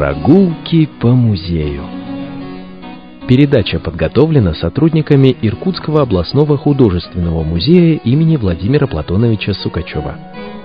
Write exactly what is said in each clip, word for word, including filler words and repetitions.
Прогулки по музею. Передача подготовлена сотрудниками Иркутского областного художественного музея имени Владимира Платоновича Сукачева.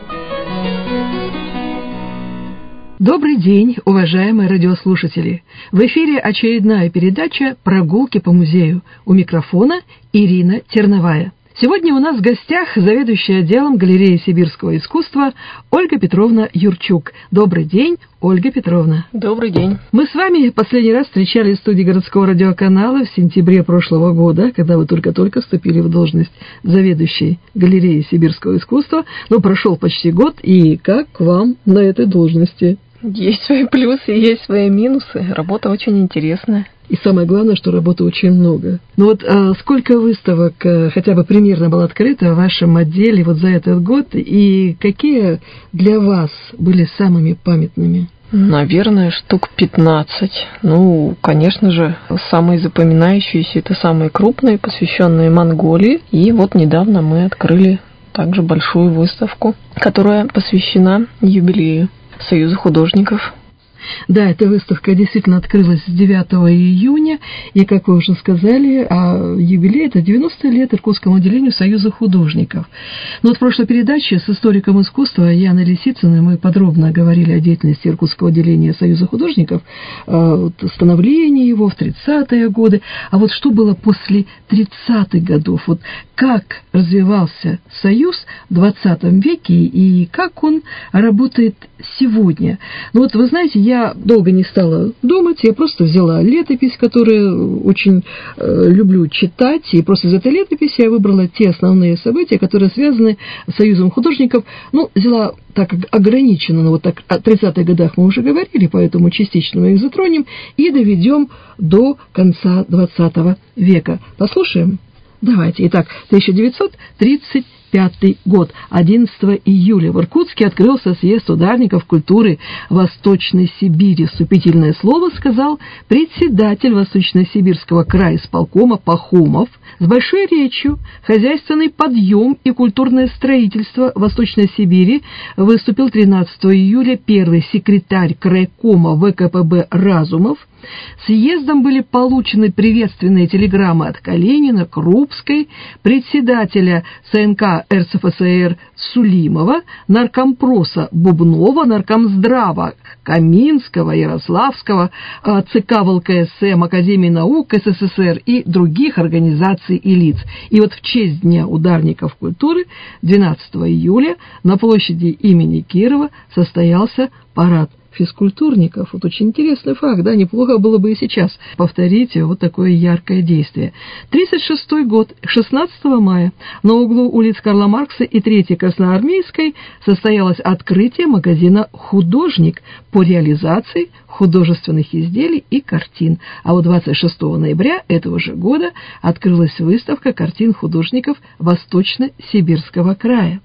Добрый день, уважаемые радиослушатели! В эфире очередная передача «Прогулки по музею». У микрофона Ирина Терновая. Сегодня у нас в гостях заведующая отделом галереи сибирского искусства Ольга Петровна Юрчук. Добрый день, Ольга Петровна. Добрый день. Мы с вами последний раз встречались в студии городского радиоканала в сентябре прошлого года, когда вы только-только вступили в должность заведующей галереи сибирского искусства. Но прошел почти год, и как вам на этой должности? Есть свои плюсы, есть свои минусы. Работа очень интересная. И самое главное, что работы очень много. Ну вот а сколько выставок а, хотя бы примерно было открыто в вашем отделе вот за этот год, и какие для вас были самыми памятными? Наверное, штук пятнадцать. Ну, конечно же, самые запоминающиеся — это самые крупные, посвященные Монголии. И вот недавно мы открыли также большую выставку, которая посвящена юбилею Союза художников. Да, эта выставка действительно открылась девятого июня, и, как вы уже сказали, а юбилей — это девяносто лет Иркутскому отделению Союза художников. Но вот в прошлой передаче с историком искусства Яной Лисицыной мы подробно говорили о деятельности Иркутского отделения Союза художников, вот, становлении его в тридцатые годы. А вот что было после тридцатых годов? Вот как развивался Союз в двадцатом веке и как он работает сегодня? Ну вот, вы знаете, я долго не стала думать, я просто взяла летопись, которую очень э, люблю читать, и просто из этой летописи я выбрала те основные события, которые связаны с Союзом художников. Ну, взяла так ограниченно, но вот так о тридцатых годах мы уже говорили, поэтому частично мы их затронем и доведем до конца двадцатого века. Послушаем? Давайте. Итак, тысяча девятьсот тридцать пятый год, одиннадцатого июля в Иркутске открылся съезд ударников культуры Восточной Сибири. Вступительное слово сказал председатель Восточно-Сибирского краисполкома Пахомов. С большой речью «Хозяйственный подъем и культурное строительство Восточной Сибири» выступил тринадцатого июля первый секретарь крайкома ВКПБ Разумов. Съездом были получены приветственные телеграммы от Калинина, Крупской, председателя ЦНК РСФСР Сулимова, наркомпроса Бубнова, наркомздрава Каминского, Ярославского, ЦК ВЛКСМ, Академии наук СССР и других организаций и лиц. И вот в честь Дня ударников культуры двенадцатого июля на площади имени Кирова состоялся парад физкультурников. Вот очень интересный факт, да, неплохо было бы и сейчас повторить вот такое яркое действие. тридцать шестой год, шестнадцатого мая, на углу улиц Карла Маркса и третьей Красноармейской состоялось открытие магазина «Художник» по реализации художественных изделий и картин. А вот двадцать шестого ноября этого же года открылась выставка картин художников Восточно-Сибирского края.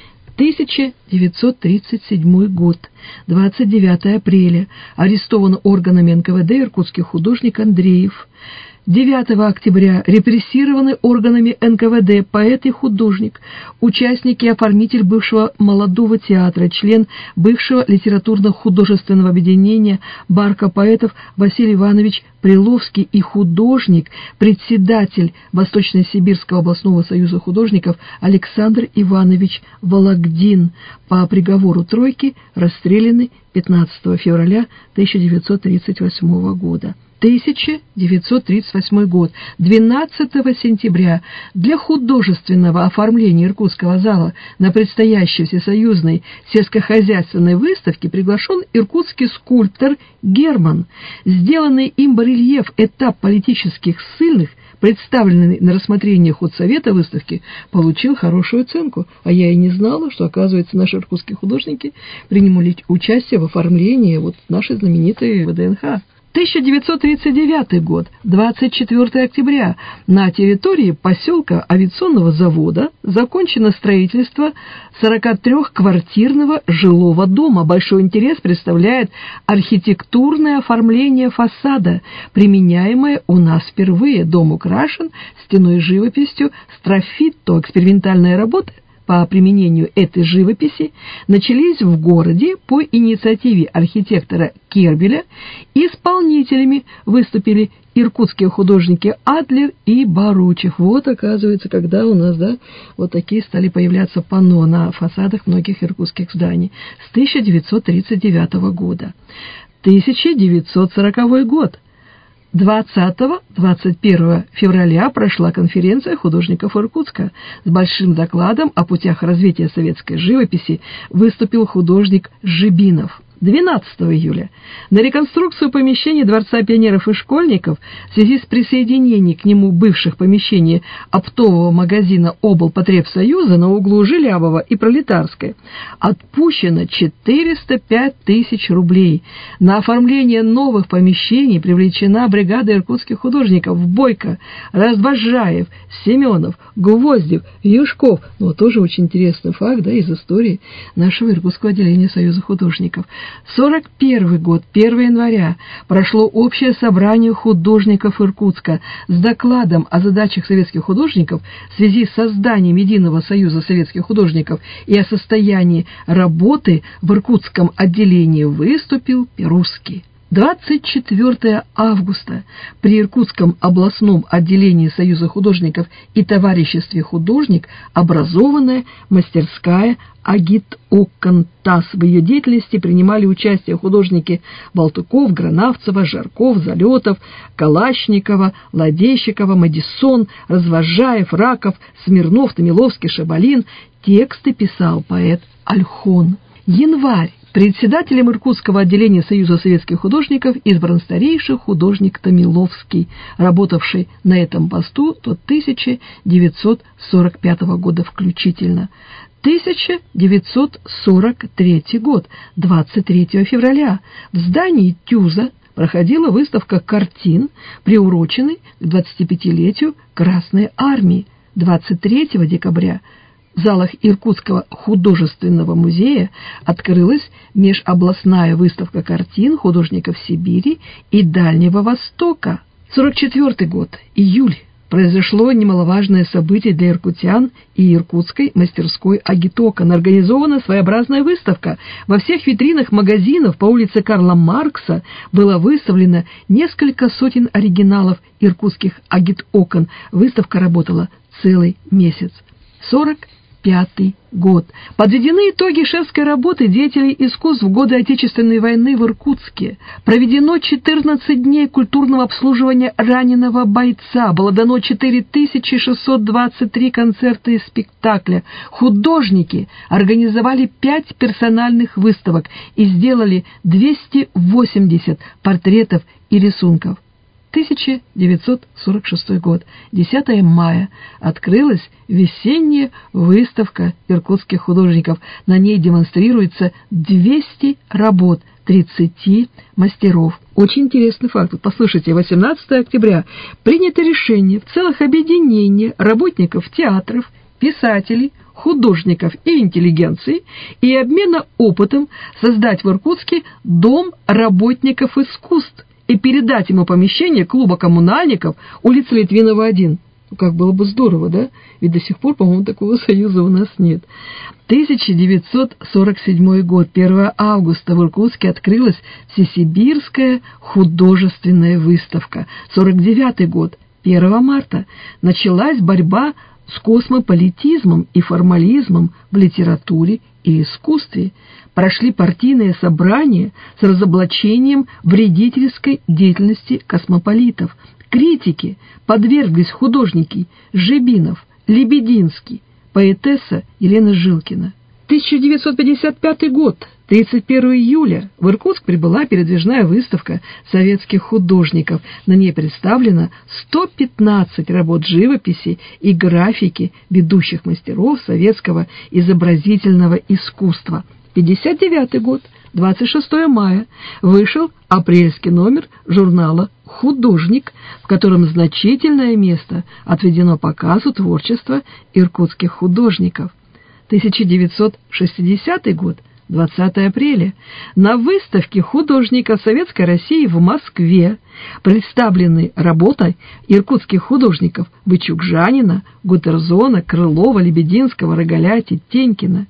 тысяча девятьсот тридцать седьмой год, двадцать девятого апреля, арестован органами эн ка вэ дэ иркутский художник Андреев. девятого октября репрессированы органами эн ка вэ дэ поэт и художник, участник и оформитель бывшего молодого театра, член бывшего литературно-художественного объединения «Барка поэтов» Василий Иванович Приловский и художник, председатель Восточно-Сибирского областного союза художников Александр Иванович Вологдин. По приговору тройки расстреляны пятнадцатого февраля тысяча девятьсот тридцать восьмого года. тысяча девятьсот тридцать восьмой год, двенадцатого сентября, для художественного оформления Иркутского зала на предстоящей всесоюзной сельскохозяйственной выставке приглашен иркутский скульптор Герман. Сделанный им барельеф «Этап политических ссыльных», представленный на рассмотрение худсовета выставки, получил хорошую оценку. А я и не знала, что, оказывается, наши иркутские художники принимали участие в оформлении вот нашей знаменитой вэ дэ эн ха. тысяча девятьсот тридцать девятый год, двадцать четвёртого октября, на территории поселка авиационного завода закончено строительство сорокатрёхквартирного жилого дома. Большой интерес представляет архитектурное оформление фасада, применяемое у нас впервые. Дом украшен стеной живописью, строфитто, экспериментальные работы по применению этой живописи начались в городе по инициативе архитектора Кербеля. Исполнителями выступили иркутские художники Адлер и Баручев. Вот, оказывается, когда у нас, да, вот такие стали появляться панно на фасадах многих иркутских зданий с тысяча девятьсот тридцать девятого года. тысяча девятьсот сороковой год. двадцатого — двадцать первого февраля прошла конференция художников Иркутска. С большим докладом о путях развития советской живописи выступил художник Жибинов. двенадцатого июля на реконструкцию помещений Дворца пионеров и школьников в связи с присоединением к нему бывших помещений оптового магазина облпотребсоюза на углу Желябова и Пролетарской отпущено четыреста пять тысяч рублей. На оформление новых помещений привлечена бригада иркутских художников Бойко, Раздвожаев, Семенов, Гвоздев, Юшков. Ну, вот тоже очень интересный факт, да, из истории нашего иркутского отделения Союза художников. сорок первый год, первого января, прошло общее собрание художников Иркутска с докладом о задачах советских художников в связи с созданием Единого союза советских художников и о состоянии работы в иркутском отделении выступил Перусский. двадцать четвёртого августа при Иркутском областном отделении Союза художников и товариществе художник образованная мастерская Агит-Оккантас. В ее деятельности принимали участие художники Балтуков, Гранавцева, Жарков, Залетов, Калашникова, Ладейщикова, Мадисон, Развожаев, Раков, Смирнов, Томиловский, Шабалин. Тексты писал поэт Альхон. Январь. Председателем Иркутского отделения Союза советских художников избран старейший художник Томиловский, работавший на этом посту до тысяча девятьсот сорок пятого года включительно. тысяча девятьсот сорок третий год, двадцать третьего февраля, в здании ТЮЗа проходила выставка картин, приуроченной к двадцатипятилетию Красной Армии. двадцать третьего декабря в залах Иркутского художественного музея открылась межобластная выставка картин художников Сибири и Дальнего Востока. сорок четвёртый год, июль. Произошло немаловажное событие для иркутян и иркутской мастерской Агит-Оккан. Организована своеобразная выставка. Во всех витринах магазинов по улице Карла Маркса было выставлено несколько сотен оригиналов иркутских Агит-Оккан. Выставка работала целый месяц. сорок пятый год. Подведены итоги шефской работы деятелей искусств в годы Отечественной войны в Иркутске. Проведено четырнадцать дней культурного обслуживания раненого бойца. Было дано четыре тысячи шестьсот двадцать три концерта и спектакля. Художники организовали пять персональных выставок и сделали двести восемьдесят портретов и рисунков. тысяча девятьсот сорок шестой год, десятого мая, открылась весенняя выставка иркутских художников. На ней демонстрируется двести работ тридцати мастеров. Очень интересный факт. Вот послушайте, восемнадцатого октября принято решение в целых объединения работников театров, писателей, художников и интеллигенции и обмена опытом создать в Иркутске Дом работников искусств и передать ему помещение клуба коммунальников, улица Литвинова, один. Ну, как было бы здорово, да? Ведь до сих пор, по-моему, такого союза у нас нет. тысяча девятьсот сорок седьмой год, первого августа, в Иркутске открылась Всесибирская художественная выставка. сорок девятый год, первого марта, началась борьба с космополитизмом и формализмом в литературе и искусстве. Прошли партийные собрания с разоблачением вредительской деятельности космополитов. Критике подверглись художники Жибинов, Лебединский, поэтесса Елена Жилкина. тысяча девятьсот пятьдесят пятый год, тридцать первого июля, в Иркутск прибыла передвижная выставка советских художников. На ней представлено сто пятнадцать работ живописи и графики ведущих мастеров советского изобразительного искусства. пятьдесят девятый год, двадцать шестого мая, вышел апрельский номер журнала «Художник», в котором значительное место отведено показу творчества иркутских художников. тысяча девятьсот шестидесятый год, двадцатого апреля. На выставке художников Советской России в Москве представлены работы иркутских художников Бычук-Жанина, Гутерзона, Крылова, Лебединского, Рогаля, Титенькина.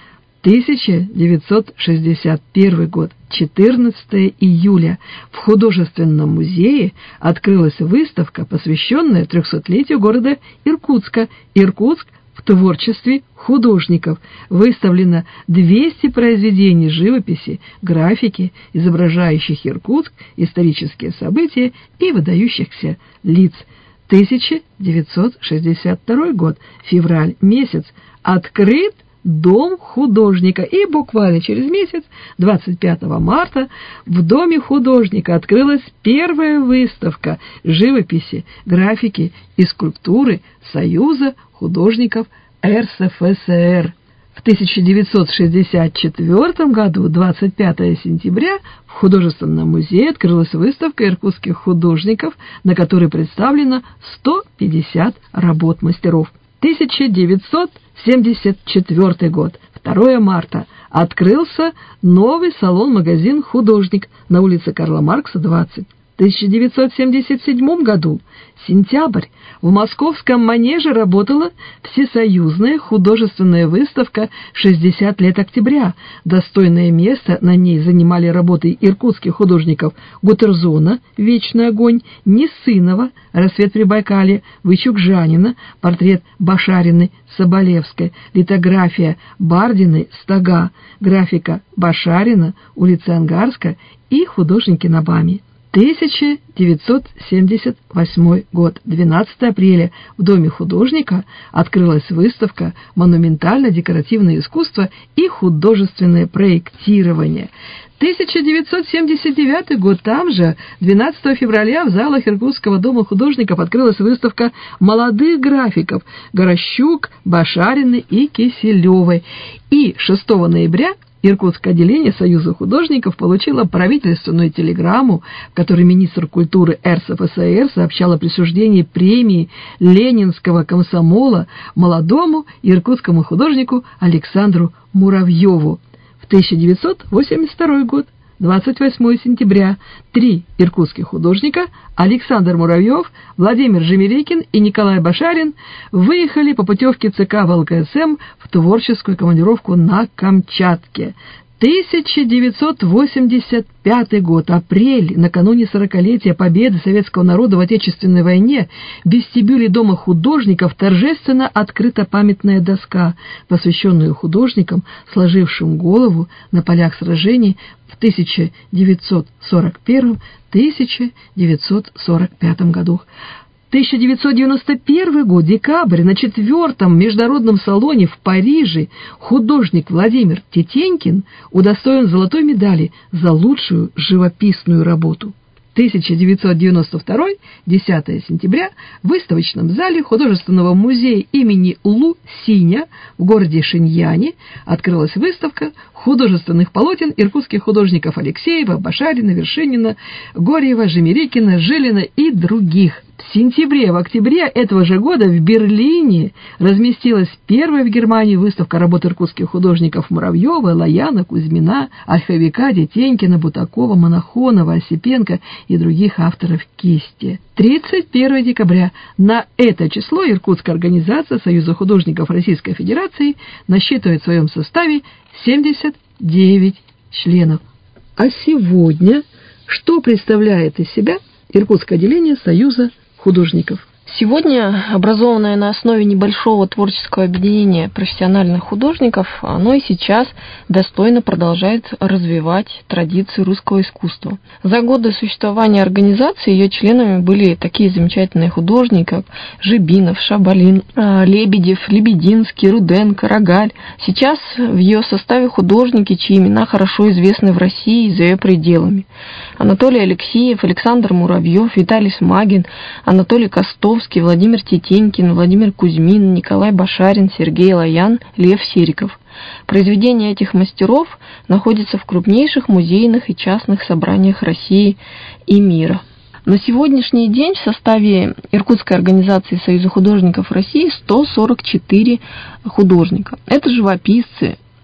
тысяча девятьсот шестьдесят первый год, четырнадцатого июля, в художественном музее открылась выставка, посвященная трехсотлетию города Иркутска «Иркутск в творчестве художников». Выставлено двести произведений живописи, графики, изображающих Иркутск, исторические события и выдающихся лиц. тысяча девятьсот шестьдесят второй год, февраль месяц, открыт Дом художника. И буквально через месяц, двадцать пятого марта, в Доме художника открылась первая выставка живописи, графики и скульптуры Союза художников эр эс эф эс эр. В тысяча девятьсот шестьдесят четвёртом году, двадцать пятого сентября, в художественном музее открылась выставка иркутских художников, на которой представлено сто пятьдесят работ мастеров. тысяча девятьсот семьдесят четвёртый год, второго марта, открылся новый салон-магазин «Художник» на улице Карла Маркса, двадцать. В тысяча девятьсот семьдесят седьмом году, сентябрь, в московском Манеже работала всесоюзная художественная выставка «шестьдесят лет октября». Достойное место на ней занимали работы иркутских художников Гутерзона «Вечный огонь», Несынова «Рассвет при Байкале», Бычук-Жанина портрет Башарины Соболевской, литография Бардиной «Стога», графика Башарина, улица Ангарска и художники на БАМе. тысяча девятьсот семьдесят восьмой год, двенадцатого апреля, в Доме художника открылась выставка «Монументально-декоративное искусство и художественное проектирование». тысяча девятьсот семьдесят девятый год, там же, двенадцатого февраля, в залах Иркутского дома художников открылась выставка молодых графиков Горощук, Башарины и Киселевой. И шестого ноября Иркутское отделение Союза художников получило правительственную телеграмму, в которой министр культуры эр эс эф эс эр сообщал о присуждении премии Ленинского комсомола молодому иркутскому художнику Александру Муравьеву. В тысяча девятьсот восемьдесят второй год, двадцать восьмого сентября, три иркутских художника Александр Муравьев, Владимир Жемерикин и Николай Башарин выехали по путевке ЦК вэ эл ка эс эм в творческую командировку на Камчатке. тысяча девятьсот восемьдесят пятый год, апрель, накануне сорокалетия победы советского народа в Отечественной войне, в вестибюле Дома художников торжественно открыта памятная доска, посвященная художникам, сложившим голову на полях сражений в тысяча девятьсот сорок первом — тысяча девятьсот сорок пятом годах. тысяча девятьсот девяносто первый год, декабрь, на четвертом международном салоне в Париже художник Владимир Титенькин удостоен золотой медали за лучшую живописную работу. тысяча девятьсот девяносто второй, десятого сентября, в выставочном зале художественного музея имени Лу Синя в городе Шиньяне открылась выставка художественных полотен иркутских художников Алексеева, Башарина, Вершинина, Горьева, Жемерикина, Жилина и других. В сентябре, в октябре этого же года в Берлине разместилась первая в Германии выставка работ иркутских художников Муравьева, Лояна, Кузьмина, Ольховика, Детенькина, Бутакова, Монахонова, Осипенко и других авторов кисти. тридцать первого декабря на это число Иркутская организация Союза художников Российской Федерации насчитывает в своем составе семьдесят девять членов. А сегодня что представляет из себя Иркутское отделение Союза художников? Сегодня, образованное на основе небольшого творческого объединения профессиональных художников, оно и сейчас достойно продолжает развивать традиции русского искусства. За годы существования организации ее членами были такие замечательные художники, как Жибинов, Шабалин, Лебедев, Лебединский, Руденко, Рогаль. Сейчас в ее составе художники, чьи имена хорошо известны в России и за ее пределами. Анатолий Алексеев, Александр Муравьев, Виталий Смагин, Анатолий Костов, Владимир Титенькин, Владимир Кузьмин, Николай Башарин, Сергей Лоян, Лев Сериков. Произведения этих мастеров находятся в крупнейших музейных и частных собраниях России и мира. На сегодняшний день в составе Иркутской организации Союза художников России сто сорок четыре художника. Это живописцы,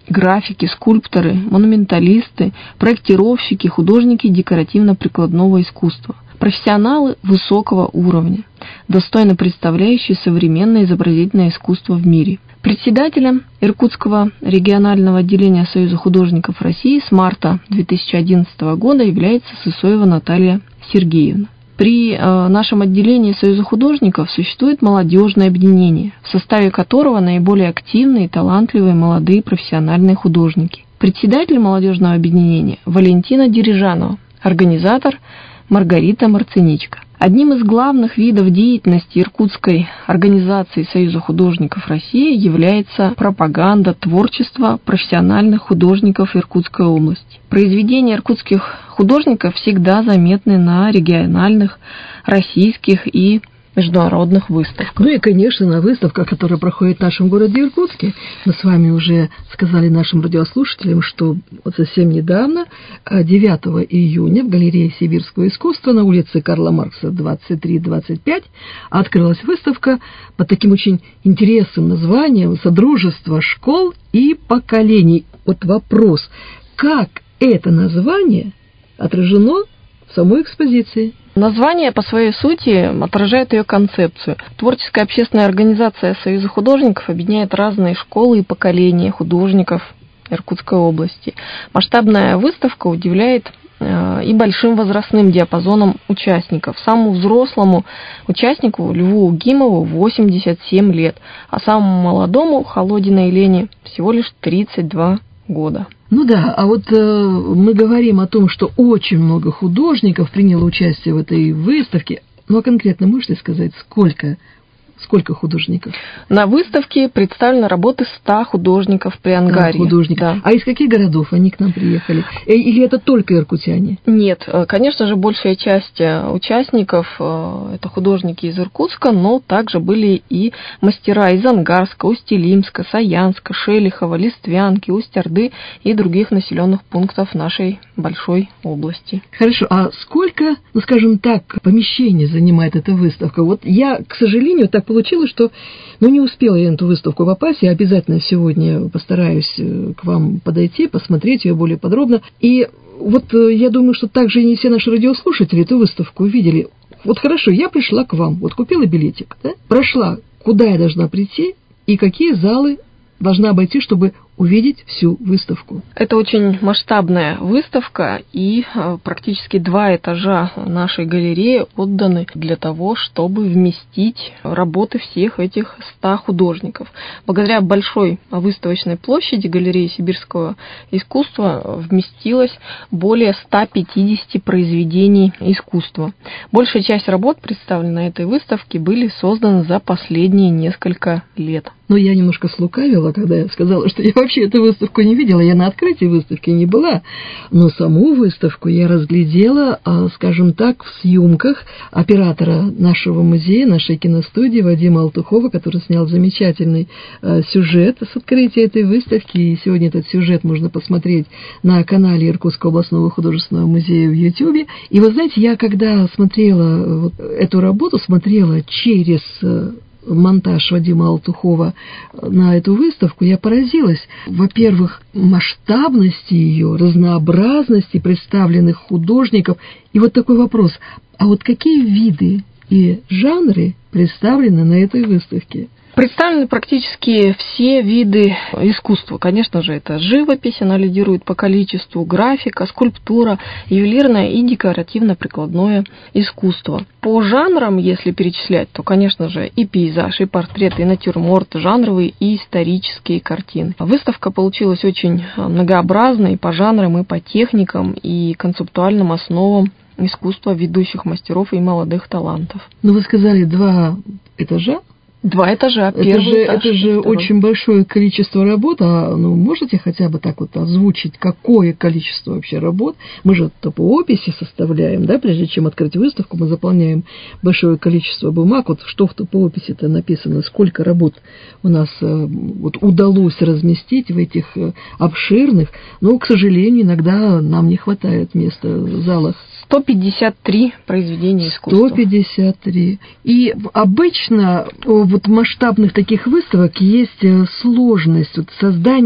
графики, скульпторы, монументалисты, проектировщики, художники декоративно-прикладного искусства. Профессионалы высокого уровня, достойно представляющие современное изобразительное искусство в мире. Председателем Иркутского регионального отделения Союза художников России с марта две тысячи одиннадцатого года является Сысоева Наталья Сергеевна. При э, нашем отделении Союза художников существует молодежное объединение, в составе которого наиболее активные и талантливые молодые профессиональные художники. Председатель молодежного объединения Валентина Дережанова, организатор Маргарита Марциничка. Одним из главных видов деятельности Иркутской организации Союза художников России является пропаганда творчества профессиональных художников Иркутской области. Произведения иркутских художников всегда заметны на региональных, российских и международных выставках. Ну и, конечно, на выставках, которая проходит в нашем городе Иркутске. Мы с вами уже сказали нашим радиослушателям, что вот совсем недавно, девятого июня, в галерее сибирского искусства на улице Карла Маркса двадцать три двадцать пять открылась выставка под таким очень интересным названием «Содружество школ и поколений». Вот вопрос, как это название отражено в самой экспозиции? Название по своей сути отражает ее концепцию. Творческая общественная организация Союза художников объединяет разные школы и поколения художников Иркутской области. Масштабная выставка удивляет и большим возрастным диапазоном участников. Самому взрослому участнику Льву Угимову восемьдесят семь лет, а самому молодому Холодиной Лене всего лишь тридцать два года. Ну да, а вот э, мы говорим о том, что очень много художников приняло участие в этой выставке. Ну а конкретно можете сказать, сколько? Сколько художников? На выставке представлены работы ста художников при ангаре. Да, художников. Да. А из каких городов они к нам приехали? Или это только иркутяне? Нет, конечно же, большая часть участников – это художники из Иркутска, но также были и мастера из Ангарска, Усть-Илимска, Саянска, Шелихова, Листвянки, Усть-Орды и других населенных пунктов нашей большой области. Хорошо, а сколько, ну скажем так, помещений занимает эта выставка? Вот я, к сожалению, так получилось, что ну, не успела я на эту выставку попасть. Я обязательно сегодня постараюсь к вам подойти, посмотреть ее более подробно. И вот я думаю, что также и не все наши радиослушатели эту выставку увидели. Вот хорошо, я пришла к вам, вот купила билетик, да? Прошла, куда я должна прийти и какие залы должна обойти, чтобы увидеть всю выставку. Это очень масштабная выставка, и практически два этажа нашей галереи отданы для того, чтобы вместить работы всех этих ста художников. Благодаря большой выставочной площади галереи сибирского искусства вместилось более ста пятидесяти произведений искусства. Большая часть работ, представленных на этой выставке, были созданы за последние несколько лет. Но я немножко слукавила, когда я сказала, что я вообще эту выставку не видела, я на открытии выставки не была, но саму выставку я разглядела, скажем так, в съемках оператора нашего музея, нашей киностудии Вадима Алтухова, который снял замечательный сюжет с открытия этой выставки, и сегодня этот сюжет можно посмотреть на канале Иркутского областного художественного музея в Ютьюбе. И вы знаете, я когда смотрела вот эту работу, смотрела через монтаж Вадима Алтухова на эту выставку, я поразилась, во-первых, масштабности ее, разнообразности представленных художников. И вот такой вопрос, а вот какие виды и жанры представлены на этой выставке? Представлены практически все виды искусства. Конечно же, это живопись, она лидирует по количеству, графика, скульптура, ювелирное и декоративно-прикладное искусство. По жанрам, если перечислять, то, конечно же, и пейзаж, и портрет, и натюрморт, жанровые и исторические картины. Выставка получилась очень многообразной и по жанрам, и по техникам, и концептуальным основам искусства ведущих мастеров и молодых талантов. Ну, вы сказали, два этажа? Два этажа, первый это же, этаж. Это же очень большое количество работ. А, ну, можете хотя бы так вот озвучить, какое количество вообще работ? Мы же то по описи составляем, да, прежде чем открыть выставку, мы заполняем большое количество бумаг. Вот что в по описи-то написано, сколько работ у нас вот, удалось разместить в этих обширных, но, к сожалению, иногда нам не хватает места в залах. сто пятьдесят три произведения искусства. сто пятьдесят три. И обычно вот в масштабных таких выставок есть сложность вот создания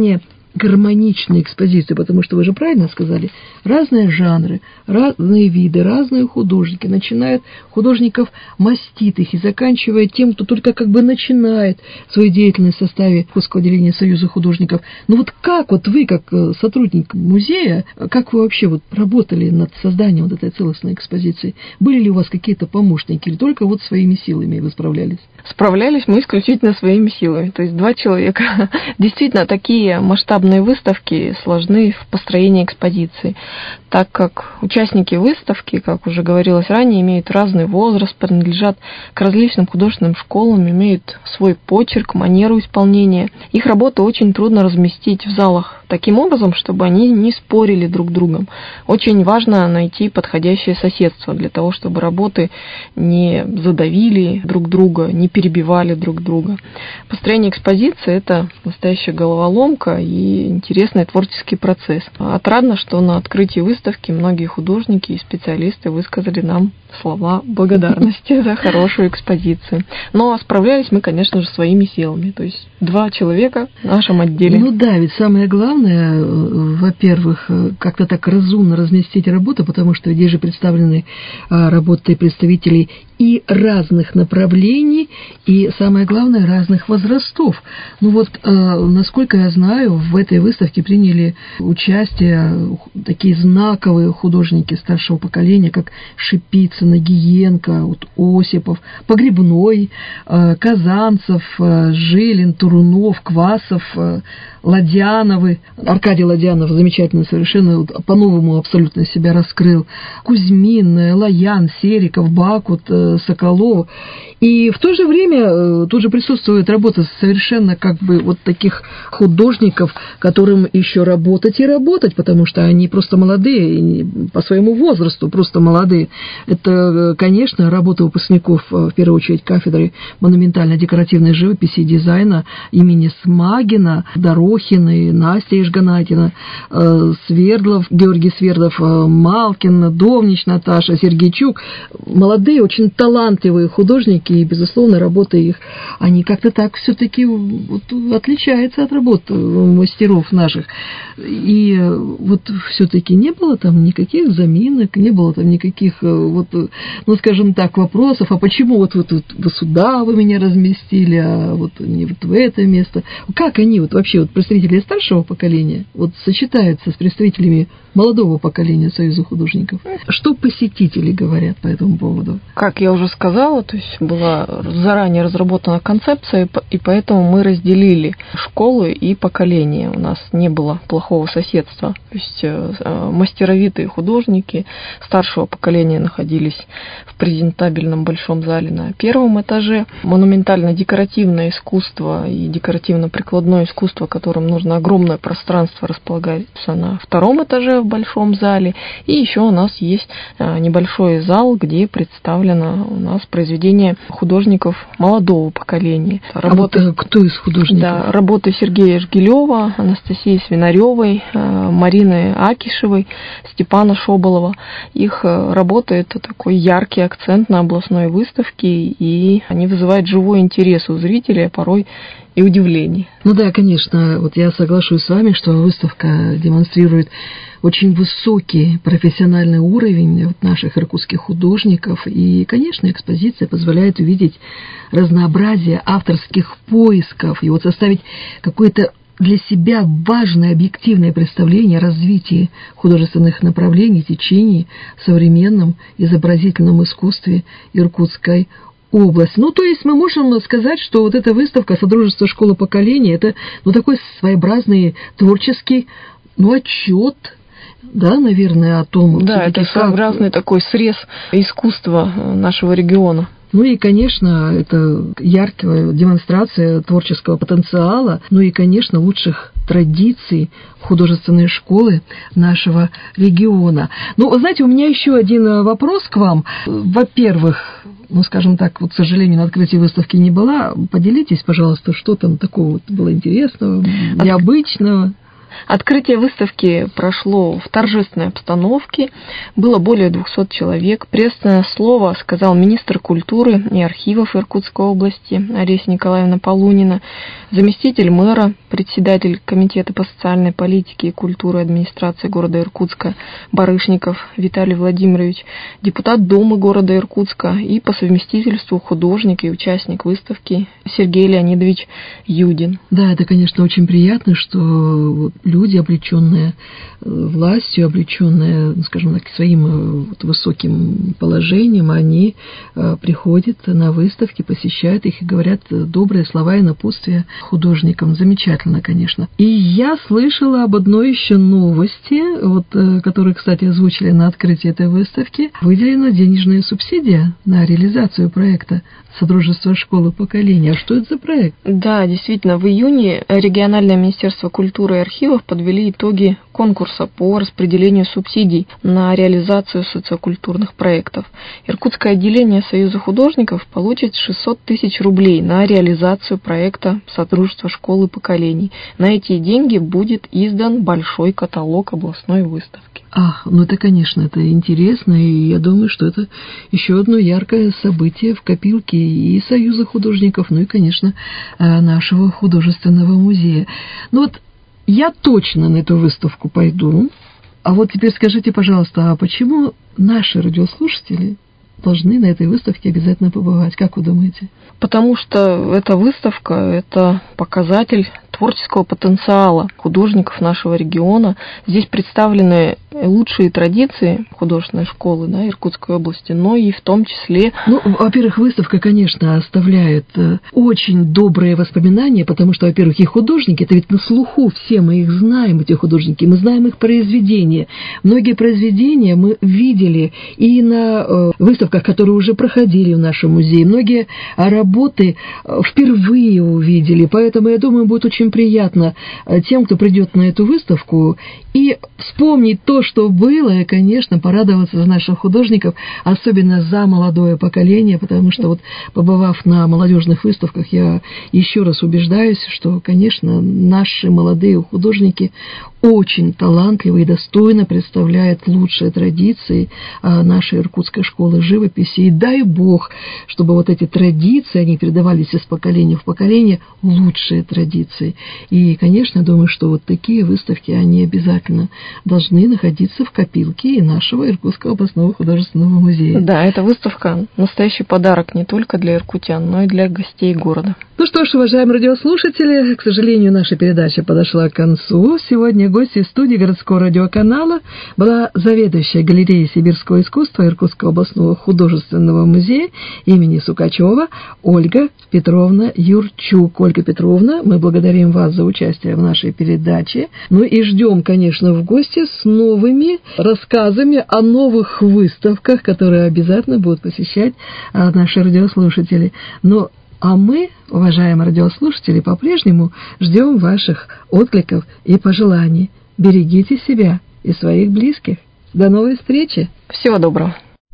гармоничной экспозиции, потому что вы же правильно сказали, разные жанры, разные виды, разные художники, начиная от художников маститых и заканчивая тем, кто только как бы начинает свою деятельность в составе Иркутского отделения Союза художников. Ну вот как вот вы, как сотрудник музея, как вы вообще вот работали над созданием вот этой целостной экспозиции? Были ли у вас какие-то помощники или только вот своими силами вы справлялись? Справлялись мы исключительно своими силами, то есть два человека. Действительно, такие масштабные выставки сложны в построении экспозиции, так как участники выставки, как уже говорилось ранее, имеют разный возраст, принадлежат к различным художественным школам, имеют свой почерк, манеру исполнения. Их работу очень трудно разместить в залах таким образом, чтобы они не спорили друг с другом. Очень важно найти подходящее соседство для того, чтобы работы не задавили друг друга, не перебивали друг друга. Построение экспозиции – это настоящая головоломка и интересный творческий процесс. Отрадно, что на открытии выставки многие художники и специалисты высказали нам слова благодарности за хорошую экспозицию. Но справлялись мы, конечно же, своими силами. То есть два человека в нашем отделе. Ну да, ведь самое главное, во-первых, как-то так разумно разместить работу, потому что здесь же представлены работы представителей и разных направлений, и, самое главное, разных возрастов. Ну вот, э, насколько я знаю, в этой выставке приняли участие такие знаковые художники старшего поколения, как Шипицын, Гиенко, вот, Осипов, Погребной, э, Казанцев, э, Жилин, Турунов, Квасов, э, Ладьяновы. Аркадий Ладьянов замечательно совершенно, вот, по-новому абсолютно себя раскрыл. Кузьмин, Лоян, Сериков, Бакут, э, Соколова. И в то же время тут же присутствует работа совершенно как бы вот таких художников, которым еще работать и работать, потому что они просто молодые, по своему возрасту просто молодые. Это, конечно, работа выпускников, в первую очередь, кафедры монументально-декоративной живописи и дизайна имени Смагина, Дорохиной, Настя Ижганатина, Свердлов, Георгий Свердлов, Малкин, Довнич Наташа, Сергейчук. Молодые, очень талантливые художники, и, безусловно, работа их, они как-то так все-таки вот отличаются от работ мастеров наших. И вот все-таки не было там никаких заминок, не было там никаких, вот, ну, скажем так, вопросов, а почему вот, вот, вот сюда вы меня разместили, а вот не вот в это место. Как они, вот вообще, вот представители старшего поколения, вот сочетаются с представителями молодого поколения Союза художников? Что посетители говорят по этому поводу? Как я уже сказала, то есть была заранее разработана концепция, и поэтому мы разделили школы и поколения. У нас не было плохого соседства. То есть мастеровитые художники старшего поколения находились в презентабельном большом зале на первом этаже. Монументально-декоративное искусство и декоративно-прикладное искусство, которым нужно огромное пространство, располагается на втором этаже в большом зале. И еще у нас есть небольшой зал, где представлено у нас произведение художников молодого поколения. Работы, а вот кто из художников? Да, работы Сергея Жгилева, Анастасии Свинаревой, Марины Акишевой, Степана Шоболова. Их работа – это такой яркий акцент на областной выставке, и они вызывают живой интерес у зрителей, а порой и удивление. Ну да, конечно, вот я соглашусь с вами, что выставка демонстрирует очень высокий профессиональный уровень вот наших иркутских художников. И, конечно, экспозиция позволяет увидеть разнообразие авторских поисков и вот составить какое-то для себя важное объективное представление о развитии художественных направлений, течений в современном изобразительном искусстве Иркутской области. Ну, то есть мы можем сказать, что вот эта выставка «Содружество школы поколения» — это, ну, такой своеобразный творческий, ну, отчет, да, наверное, о том... Да, это своеобразный как... такой срез искусства нашего региона. Ну и, конечно, это яркая демонстрация творческого потенциала, ну и, конечно, лучших традиций художественной школы нашего региона. Ну, знаете, у меня еще один вопрос к вам. Во-первых, ну, скажем так, вот, к сожалению, на открытии выставки не была. Поделитесь, пожалуйста, что там такого вот было интересного, необычного. Открытие выставки прошло в торжественной обстановке. Было более двухсот человек. Приветственное слово сказал министр культуры и архивов Иркутской области Олеся Николаевна Полунина, заместитель мэра, председатель комитета по социальной политике и культуре администрации города Иркутска Барышников Виталий Владимирович, депутат Думы города Иркутска и по совместительству художник и участник выставки Сергей Леонидович Юдин. Да, это, конечно, очень приятно, что люди, облеченные властью, облеченные, скажем так, своим вот высоким положением, они приходят на выставки, посещают их и говорят добрые слова и напутствия художникам. Замечательно, конечно. И я слышала об одной еще новости, вот, которую, кстати, озвучили на открытии этой выставки. Выделена денежная субсидия на реализацию проекта Содружества школы поколения. А что это за проект? Да, действительно, в июне региональное министерство культуры и архивов подвели итоги конкурса по распределению субсидий на реализацию социокультурных проектов. Иркутское отделение Союза художников получит шестьсот тысяч рублей на реализацию проекта Содружества школы поколений. На эти деньги будет издан большой каталог областной выставки. Ах, ну это, конечно, это интересно, и я думаю, что это еще одно яркое событие в копилке и Союза художников, ну и, конечно, нашего художественного музея. Ну вот я точно на эту выставку пойду, а вот теперь скажите, пожалуйста, а почему наши радиослушатели должны на этой выставке обязательно побывать, как вы думаете? Потому что эта выставка – это показатель творческого потенциала художников нашего региона. Здесь представлены лучшие традиции художественной школы, да, Иркутской области, но и в том числе... Ну, во-первых, выставка, конечно, оставляет очень добрые воспоминания, потому что, во-первых, и художники, это ведь на слуху, все мы их знаем, эти художники, мы знаем их произведения. Многие произведения мы видели и на выставках, которые уже проходили в нашем музее. Многие работы впервые увидели, поэтому, я думаю, будет очень приятно тем, кто придет на эту выставку, и вспомнить то, что было, и, конечно, порадоваться за наших художников, особенно за молодое поколение, потому что, вот, побывав на молодежных выставках, я еще раз убеждаюсь, что, конечно, наши молодые художники очень талантливы и достойно представляют лучшие традиции нашей иркутской школы живописи. И дай Бог, чтобы вот эти традиции, они передавались из поколения в поколение, лучшие традиции. И, конечно, думаю, что вот такие выставки, они обязательно должны находиться в копилке и нашего Иркутского областного художественного музея. Да, эта выставка – настоящий подарок не только для иркутян, но и для гостей города. Ну что ж, уважаемые радиослушатели, к сожалению, наша передача подошла к концу. Сегодня гостьей студии городского радиоканала была заведующая галереей сибирского искусства Иркутского областного художественного музея имени Сукачева Ольга Петровна Юрчук. Ольга Петровна, мы благодарим вас за участие в нашей передаче. Ну и ждем, конечно, в гости с новыми рассказами о новых выставках, которые обязательно будут посещать наши радиослушатели. Но А мы, уважаемые радиослушатели, по-прежнему ждем ваших откликов и пожеланий. Берегите себя и своих близких. До новой встречи. Всего доброго.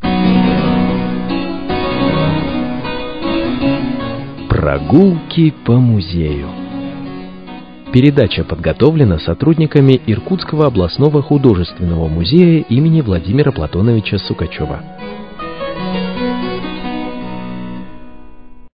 Прогулки по музею. Передача подготовлена сотрудниками Иркутского областного художественного музея имени Владимира Платоновича Сукачева.